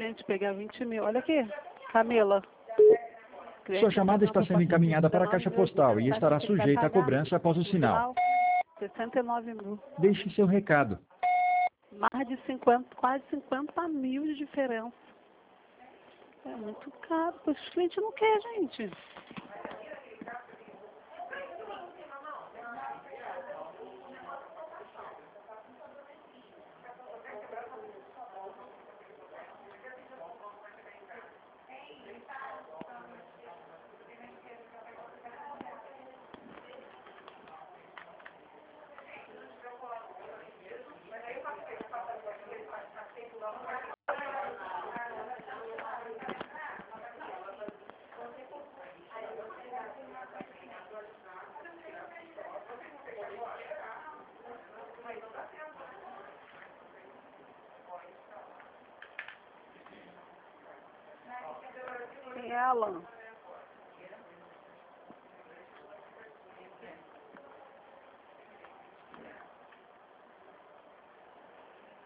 cliente pegar 20 mil. Olha aqui, Camila. Sua chamada está sendo encaminhada para a caixa postal e estará sujeita à cobrança após o sinal. 69 mil. Deixe seu recado. Mais de 50, quase 50 mil de diferença. É muito caro, pois os clientes não querem, gente. Quem é, Alan?